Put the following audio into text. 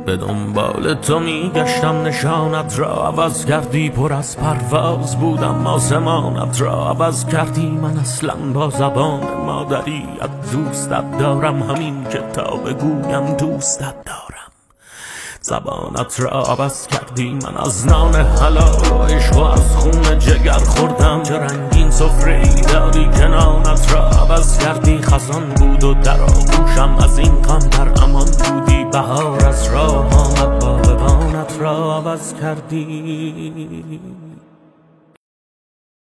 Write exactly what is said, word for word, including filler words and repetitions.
به دنبال تو میگشتم نشانت را عوض کردی، پر از پرواز بودم آسمانت را عوض کردی. من اصلا با زبان مادری از دوستت دارم، همین که تا بگویم دوستت دارم. زبانت را عوض کردی، من از نان حلال و عشق و از خون جگر خوردم. چه رنگین سفره ای داری که نانت را عوض کردی. خزان بود و در آغوشم از این غم در امان بودی. بهار از راه آمد باغبانت را عوض کردی.